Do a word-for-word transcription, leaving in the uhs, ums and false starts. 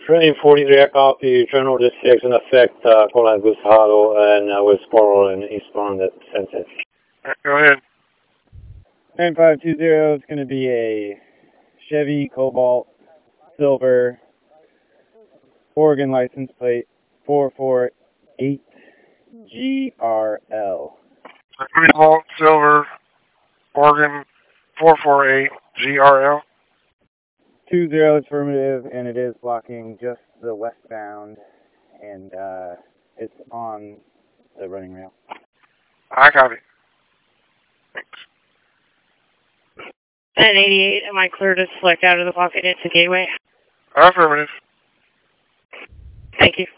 Train forty-three, I copy. Train order six in effect, uh, calling Goose Hollow and uh, West Coral and eastbound at Sunset. Go ahead. nine five two zero is going to be a Chevy Cobalt Silver, Oregon license plate four four eight G R L. Cobalt Silver, Oregon four four eight G R L. Two zero affirmative, and it is blocking just the westbound, and uh, it's on the running rail. I copy. Thanks. ten eighty-eight, am I clear to select out of the pocket into Gateway? Affirmative. Thank you.